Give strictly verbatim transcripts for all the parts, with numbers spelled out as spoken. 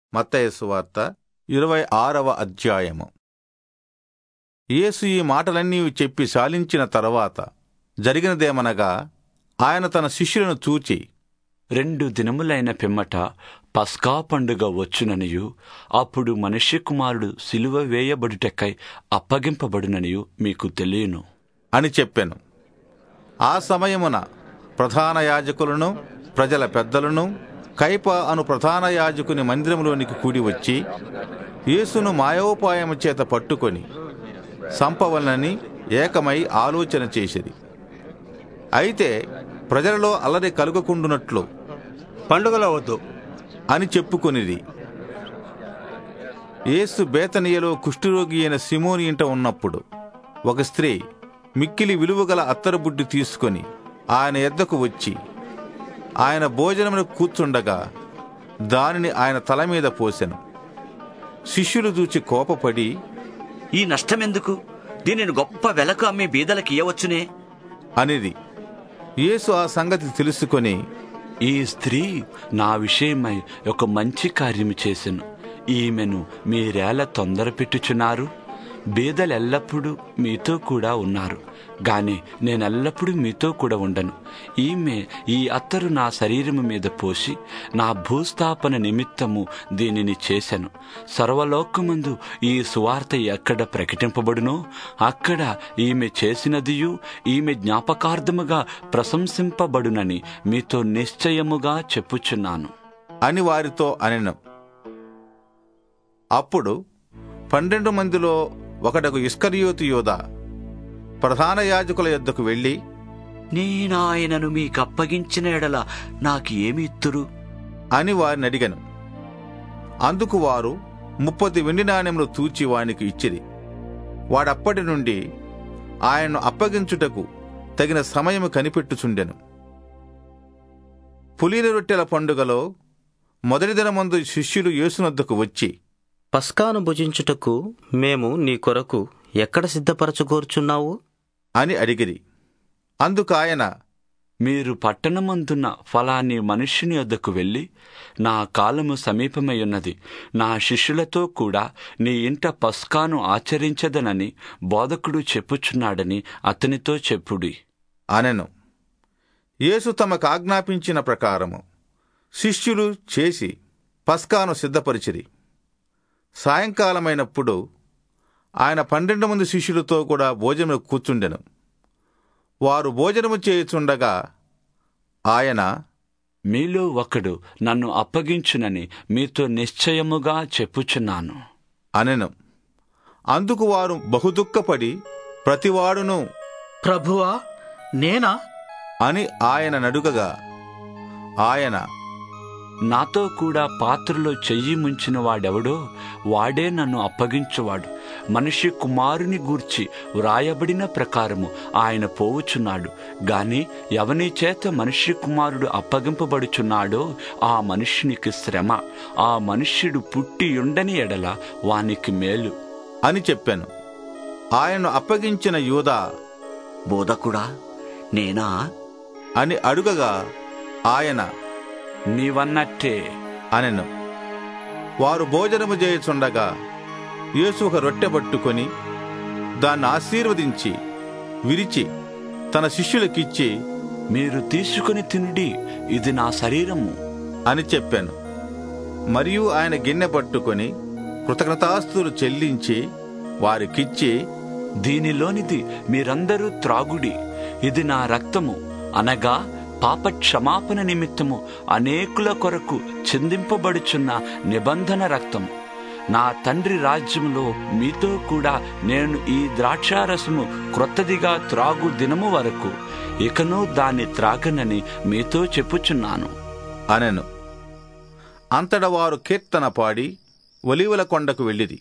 మత్తయి సువార్త ఇరవై ఆరవ అధ్యాయము. యేసు ఈ మాటలన్నీ చెప్పి శాలించిన తరువాత జరిగినదేమనగా, ఆయన తన శిష్యులను చూచి, రెండు దినములైన పిమ్మట పస్కా పండుగ వచ్చుననియు, అప్పుడు మనుష్య కుమారుడు సిలువ వేయబడుటకై అప్పగింపబడుననియు మీకు తెలియను అని చెప్పెను. ఆ సమయమున ప్రధాన యాజకులను ప్రజల పెద్దలను కైప అను ప్రధాన యాజకుని మందిరంలోనికి కూడి వచ్చి యేసును మాయోపాయము చేత పట్టుకొని సంపవలనని ఏకమై ఆలోచన చేసిరి. అయితే ప్రజలలో అల్లరి కలుగకుండునట్లు పండుగలో వద్దు అని చెప్పుకొనిది. యేసు బేతనియలో కుష్ఠరోగి అయిన సిమోని ఇంట ఉన్నప్పుడు ఒక స్త్రీ మిక్కిలి విలువగల అత్తరుబుడ్డి తీసుకొని ఆయన యొద్దకు వచ్చి ఆయన భోజనమును కూర్చుండగా దానిని ఆయన తల మీద పోసెను. శిష్యులు చూచి కోపపడి, ఈ నష్టమెందుకు? దీనిని గొప్ప వెలకు అమ్మి బీదలకు ఇయ్యవచ్చునే అనిది. యేసు ఆ సంగతి తెలుసుకొని, ఈ స్త్రీ నా విషయమై ఒక మంచి కార్యము చేసెను. ఈమెను మీరేలా తొందర పెట్టుచున్నారు? బీదలెల్లప్పుడూ మీతో కూడా ఉన్నారు, గాని నేనెల్లప్పుడూ మీతో కూడా ఉండను. ఈమె ఈ అత్తరు నా శరీరము మీద పోసి నా భూస్థాపన నిమిత్తము దీనిని చేసెను. సర్వలోకమందు ఈ సువార్త ఎక్కడ ప్రకటింపబడునో అక్కడ ఈమె చేసినదియు ఈమె జ్ఞాపకార్థముగా ప్రశంసింపబడునని మీతో నిశ్చయముగా చెప్పుచున్నాను అని వారితో అనెను. అప్పుడు పన్నెండు మందిలో ఒకడకు ఇస్కరియోతు యోధా ప్రధాన యాజకుల యొద్దకు వెళ్ళి, నేనాయనను మీకు అప్పగించిన ఎడల నాకు ఏమి ఇత్తురు అని వారిని అడిగను. అందుకు వారు ముప్పది వెండి నాణెములు తూచి వానికి ఇచ్చిరి. వాడప్పటి నుండి ఆయన్ను అప్పగించుటకు తగిన సమయము కనిపెట్టుచుండెను. పులిన రొట్టెల పండుగలో మొదటి దినమందు శిష్యులు యేసునొద్దకు వచ్చి, పస్కాను భుజించుటకు మేము నీ కొరకు ఎక్కడ సిద్ధపరచుకోరుచున్నావు అని అడిగిరి. అందుకు ఆయన, మీరు పట్టణమందున్న ఫలాని మనుష్యుని వద్దకు వెళ్ళి, నా కాలము సమీపమై ఉన్నది, నా శిష్యులతో కూడా నీ ఇంట పస్కాను ఆచరించదనని బోధకుడు చెప్పుచున్నాడని అతనితో చెప్పుడి అనెను. యేసు తమకు ఆజ్ఞాపించిన ప్రకారము శిష్యులు చేసి పస్కాను సిద్ధపరిచిరి. సాయంకాలమైనప్పుడు ఆయన పన్నెండు మంది శిష్యులతో కూడా భోజనము కూర్చుండెను. వారు భోజనము చేయుచుండగా ఆయన, మీలో ఒకడు నన్ను అప్పగించునని మీతో నిశ్చయముగా చెప్పుచున్నాను అనెను. అందుకు వారు బహుదుఃఖపడి ప్రతివాడును, ప్రభువా నేనా అని ఆయన నడుగగా ఆయన, నాతో కూడా పాత్రలో చెయ్యి ముంచిన వాడెవడో వాడే నన్ను అప్పగించువాడు. మనిషి కుమారుని గూర్చి వ్రాయబడిన ప్రకారము ఆయన పోవుచున్నాడు, గాని ఎవని చేత మనిషి కుమారుడు అప్పగింపబడుచున్నాడో ఆ మనుష్యునికి శ్రమ. ఆ మనుష్యుడు పుట్టి ఉండని ఎడల వానికి మేలు అని చెప్పాను. ఆయన్ను అప్పగించిన యూదా, బోధకుడా నేనా అని అడుగగా ఆయన, నీవన్నట్టే అనెను. వారు భోజనము చేయుచుండగా యేసు ఒక రొట్టె పట్టుకొని దాన్ని ఆశీర్వదించి విరిచి తన శిష్యులకిచ్చి, మీరు తీసుకుని తినుడి, ఇది నా శరీరము అని చెప్పాను. మరియు ఆయన గిన్నె పట్టుకొని కృతజ్ఞతాస్తుతులు చెల్లించి వారికిచ్చి, దీనిలోనిది మీరందరూ త్రాగుడి, ఇది నా రక్తము, అనగా పాప క్షమాపణ నిమిత్తము అనేకుల కొరకు చిందింపబడుచున్న నిబంధన రక్తము. నా తండ్రి రాజ్యములో మీతో కూడా నేను ఈ ద్రాక్షారసము క్రొత్తదిగా త్రాగు దినము వరకు ఇకను దాన్ని త్రాగనని మీతో చెప్పుచున్నాను అనెను. అంతట వారు కీర్తన పాడి ఒలీవల కొండకు వెళ్ళిరి.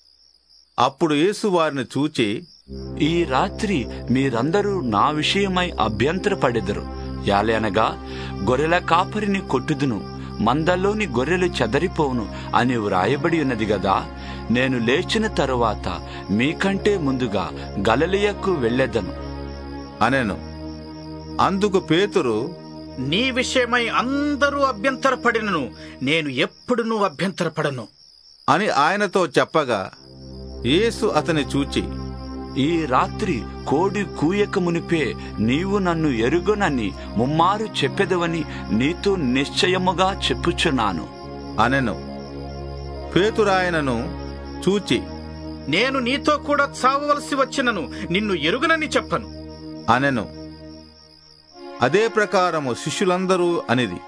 అప్పుడు యేసు వారిని చూచి, ఈ రాత్రి మీరందరూ నా విషయమై అభ్యంతరపడెదరు. యాలనగా గొర్రెల కాపరిని కొట్టుదును, మందలోని గొర్రెలు చెదరిపోవును అని వ్రాయబడి ఉన్నది గదా. నేను లేచిన తరువాత మీకంటే ముందుగా గలిలయకు వెళ్ళెదను అనెను. అందుకు పేతురు, నీ విషయమై అందరూ అభ్యంతరపడినను నేను ఎప్పుడునూ అభ్యంతరపడను అని ఆయనతో చెప్పగా యేసు అతని చూచి, ఈ రాత్రి కోడి కూయక మునిపే నీవు నన్ను ఎరుగనని ముమ్మారు చెప్పెదవని నీతో నిశ్చయముగా చెప్పుచున్నాను అనెను. పేతురాయనను చూచి, నేను నీతో కూడా చావవలసి వచ్చినను నిన్ను ఎరుగనని చెప్పను అనెను. అదే ప్రకారము శిష్యులందరూ అనిది.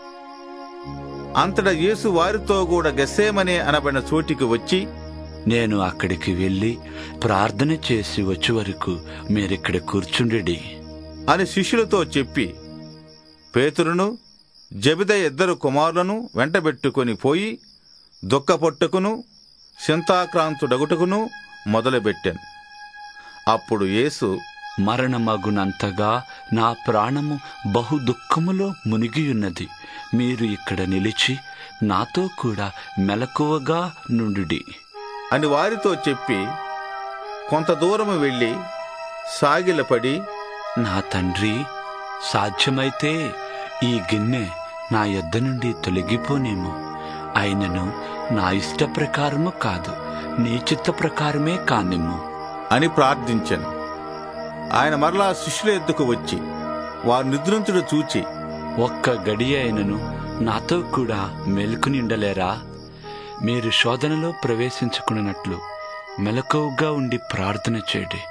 అంతటా యేసు వారితో కూడా గెత్సేమనే అనబడిన చోటికి వచ్చి, నేను అక్కడికి వెళ్ళి ప్రార్థన చేసి వచ్చే వరకు మీరిక్కడ కూర్చుండి అని శిష్యులతో చెప్పి పేతురును జెబెదయి ఇద్దరు కుమారులను వెంటబెట్టుకుని పోయి దుఃఖపొట్టుకును చింతాక్రాంతుడగుటకును మొదలుపెట్టాను. అప్పుడు యేసు, మరణమగునంతగా నా ప్రాణము బహు దుఃఖములో మునిగియున్నది. మీరు ఇక్కడ నిలిచి నాతో కూడా మెలకువగా నుండుడి అని వారితో చెప్పి కొంత దూరము వెళ్ళి సాగిలపడి, నా తండ్రి, సాధ్యమైతే ఈ గిన్నె నా యొద్ద నుండి తొలగిపోనేమో, అయినను నా ఇష్ట ప్రకారము కాదు, నీ చిత్త ప్రకారమే కానిమ్ము అని ప్రార్థించాను. ఆయన మరలా శిష్యుల ఎద్దుకు వచ్చి వారు నిద్రించుడు చూచి, ఒక్క గడియ అయినను నాతో కూడా మెలుకుని ఉండలేరా? మీరు శోధనలో ప్రవేశించుకున్నట్లు మెలకువగా ఉండి ప్రార్థన చేయండి.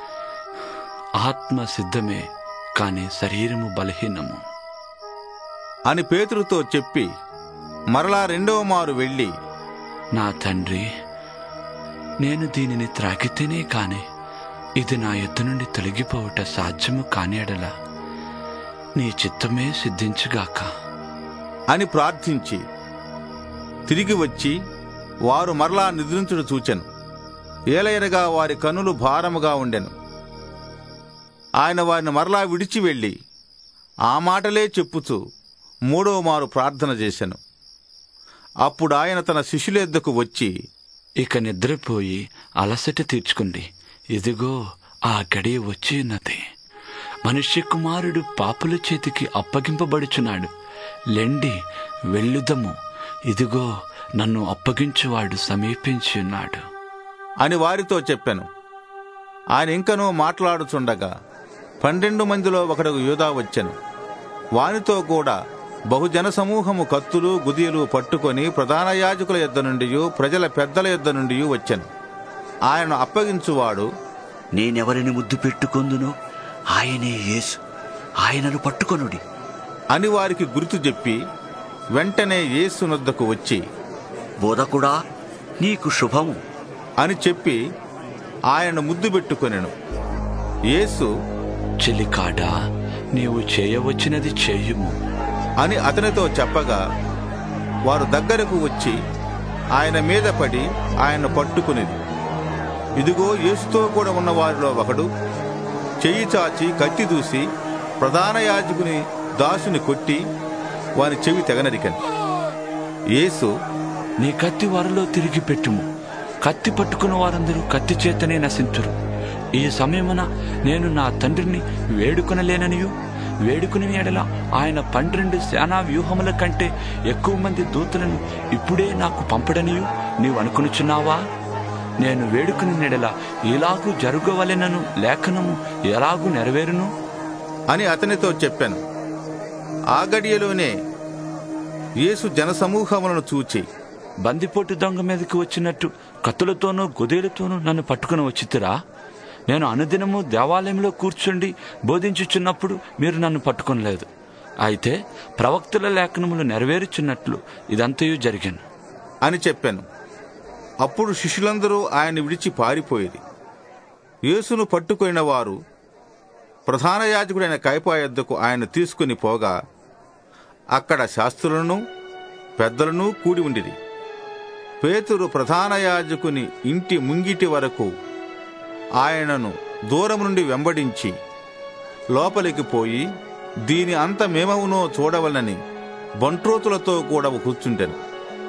ఆత్మ సిద్ధమే, కాని శరీరము బలహీనము అని పేతురుతో చెప్పి మరలా రెండవ మారు వెళ్ళి, నా తండ్రి, నేను దీనిని త్రాగితేనే కాని ఇది నా యొద్ద నుండి తొలగిపోవుట సాధ్యము కాని ఎడల నీ చిత్తమే సిద్ధించుగాక అని ప్రార్థించి తిరిగి వచ్చి వారు మరలా నిద్రించుడు చూచెను. ఏలయనగా వారి కన్నులు భారముగా ఉండెను. ఆయన వారిని మరలా విడిచి వెళ్ళి ఆ మాటలే చెప్పుచూ మూడవ మారు ప్రార్థన చేశాను. అప్పుడు ఆయన తన శిష్యుల యొద్దకు వచ్చి, ఇక నిద్రపోయి అలసట తీర్చుకోండి. ఇదిగో ఆ గడియ వచ్చి ఉన్నది. మనుష్య కుమారుడు పాపుల చేతికి అప్పగింపబడుచున్నాడు. లెండి, వెళ్ళుదము. ఇదిగో నన్ను అప్పగించువాడు సమీపించి ఉన్నాడు అని వారితో చెప్పాను. ఆయన ఇంకనూ మాట్లాడుచుండగా పన్నెండు మందిలో ఒకడు యూదా వచ్చెను. వానితో కూడా బహుజన సమూహము కత్తులు గుదియలు పట్టుకొని ప్రధాన యాజకుల యొద్ద నుండి ప్రజల పెద్దల యొద్ద నుండి వచ్చెను. ఆయనను అప్పగించువాడు, నేనెవరిని ముద్దు పెట్టుకొందునో ఆయనే యేసు, ఆయనను పట్టుకొనుడి అని వారికి గుర్తు చెప్పి వెంటనే యేసు నొద్దకు వచ్చి, బోధకుడా, నీకు శుభము అని చెప్పి ఆయన ముద్దు పెట్టుకొనెను. యేసు, చెలికాడా, నీవు చేయవచ్చినది చేయుము అని అతనితో చెప్పగా వారు దగ్గరకు వచ్చి ఆయన మీద పడి ఆయన పట్టుకునేది. ఇదిగో యేసుతో కూడా ఉన్న వారిలో ఒకడు చెయ్యి చాచి కత్తి దూసి ప్రధాన యాజకుని దాసుని కొట్టి వాని చెవి తెగనరికను. యేసు, నీ కత్తి వారిలో తిరిగి పెట్టుము. కత్తి పట్టుకున్న వారందరూ కత్తి చేతనే నశింతురు. ఈ సమయమున నేను నా తండ్రిని వేడుకొనలేననియు, వేడుకుని ఎడల ఆయన పన్నెండు సేనా వ్యూహముల కంటే ఎక్కువ మంది దూతలను ఇప్పుడే నాకు పంపడనియు నీవు అనుకునుచున్నావా? నేను వేడుకుని ఎడల ఇలాగూ జరగవలెనను లేఖనము ఎలాగూ నెరవేరును అని అతనితో చెప్పాను. ఆ గడియలోనే యేసు జనసమూహములను చూచి, బందిపోటు దొంగ మీదకి వచ్చినట్టు కత్తులతోనూ గుదేలతోనూ నన్ను పట్టుకుని వచ్చితిరా? నేను అనుదినము దేవాలయంలో కూర్చుండి బోధించుచున్నప్పుడు మీరు నన్ను పట్టుకొనలేదు. అయితే ప్రవక్తల లేఖనములు నెరవేరుచున్నట్లు ఇదంతయు జరిగాను అని చెప్పాను. అప్పుడు శిష్యులందరూ ఆయన విడిచి పారిపోయేది. యేసును పట్టుకొనిన వారు ప్రధాన యాజకుడైన కయపా యొద్దకు ఆయన తీసుకుని పోగా అక్కడ శాస్త్రులను పెద్దలను కూడి ఉండిరి. పేతురు ప్రధాన యాజకుని ఇంటి ముంగిటి వరకు ఆయనను దూరం నుండి వెంబడించి లోపలికి పోయి దీని అంతమేమవునో చూడవలనని బంట్రోతులతో కూడా కూర్చుంటెను.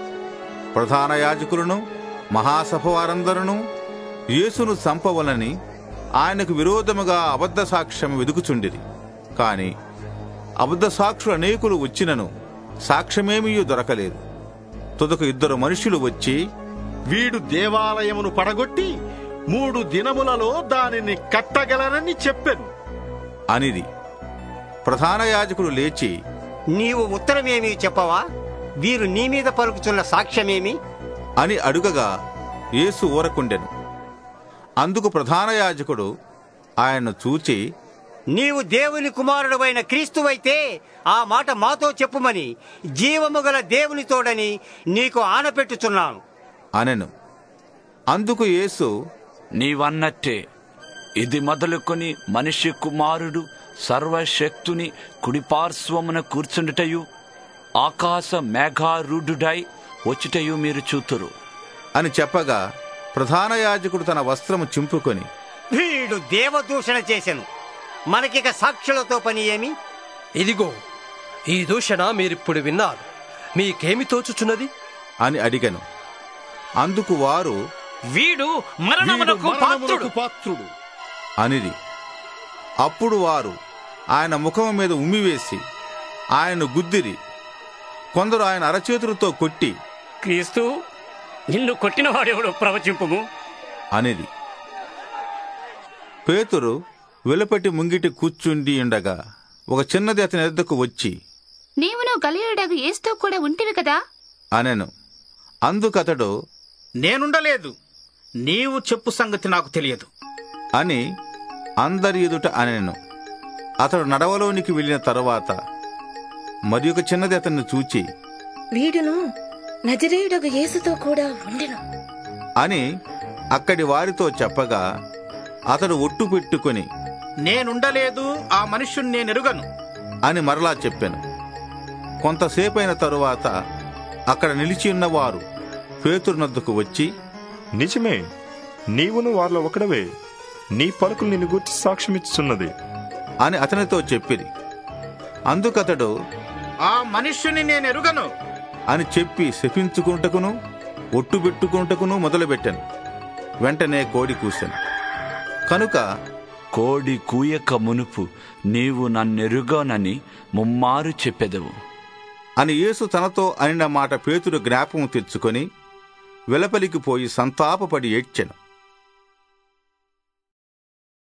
ప్రధాన యాజకులను మహాసభ వారందరూ యేసును చంపవలని ఆయనకు విరోధముగా అబద్ధ సాక్ష్యం వెదుకుచుండిరి. కాని అబద్ధ సాక్షులు అనేకులు వచ్చినను సాక్ష్యమేమీ దొరకలేదు. తుదకు ఇద్దరు మనుషులు వచ్చి, వీడు దేవాలయమును పడగొట్టి మూడు దినములలో దానిని కట్టగలనని చెప్పెను అనిది. ప్రధాన యాజకుడు లేచి, నీవు ఉత్తరమేమి చెప్పవా? వీరు నీ మీద పలుకుతున్న సాక్ష్యమేమి అని అడుగగా యేసు ఊరకుండెను. అందుకు ప్రధాన యాజకుడు ఆయన్ను చూచి, నీవు దేవుని కుమారుడవైన క్రీస్తువైతే ఆ మాట మాతో చెప్పుమని జీవము గల దేవుని తోడని నీకు ఆనపెట్టుచున్నాను అనెను. అందుకు యేసు, నీవన్నట్టే, ఇది మొదలుకొని మనిషి కుమారుడు సర్వశక్తుని కుడిపార్శ్వమున కూర్చుండుటయు ఆకాశ మేఘారూఢుడై వచ్చుటయు మీరు చూతురు అని చెప్పగా ప్రధాన యాజకుడు తన వస్త్రము చింపుకొని, వీడు దేవదూషణ చేసెను, మనకిక సాక్షులతో పని ఏమి? ఇదిగో ఈ దూషణ మీరిప్పుడు విన్నారు, మీకేమి తోచుచున్నది అని అడిగను. అందుకు వారు, వీడు మరణమునకు పాత్రుడు పాత్రుడు అనిది. అప్పుడు వారు ఆయన ముఖము మీద ఉమ్మివేసి ఆయన్ను గుద్దిరి. కొందరు ఆయన అరచేతులతో కొట్టి, క్రీస్తు, నిన్ను కొట్టినవాడెవడో ప్రవచింపుము అనిది. పేతురు వెలుపటి ముంగిటి కూర్చుండి ఉండగా ఒక చిన్నది అతని ఎద్దకు వచ్చి, నీవును గలిలయుడగు యేసుతో కూడా ఉంటివి కదా అనెను. అందుకతడు, నేనుండలేదు, నీవు చెప్పు సంగతి నాకు తెలియదు అని అందరి ఎదుట అనెను. అతడు నడవలోనికి వెళ్ళిన తరువాత మరి ఒక చిన్నది అతన్ని చూచి, వీడును నజరేయుడగు యేసుతో కూడా ఉండెను అని అక్కడి వారితో చెప్పగా అతడు ఒట్టు పెట్టుకుని, నేనుండలేదు, ఆ మనుష్యుణ్ణి నేనెరుగను అని మరలా చెప్పాను. కొంతసేపైన తరువాత అక్కడ నిలిచి ఉన్నవారు పేతురునొద్దకు వచ్చి, నిజమే, నీవును వారిలో ఒకడవే, నీ పలుకులు నిన్ను గురించి సాక్ష్యమిచ్చుచున్నది అని అతనితో చెప్పిరి. అందుకతడు, ఆ మనుష్యుని నేనెరుగను అని చెప్పి శపించుకుంటకును ఒట్టు పెట్టుకుంటకును మొదలుపెట్టాను. వెంటనే కోడి కూశాను. కనుక కోడి కూయక మునుపు నీవు నన్నెరుగోనని ముమ్మారు చెప్పెదవు అని యేసు తనతో అనిన మాట పేతురు జ్ఞాపకం తెచ్చుకొని వెలపలికి పోయి సంతాపపడి ఏడ్చెను.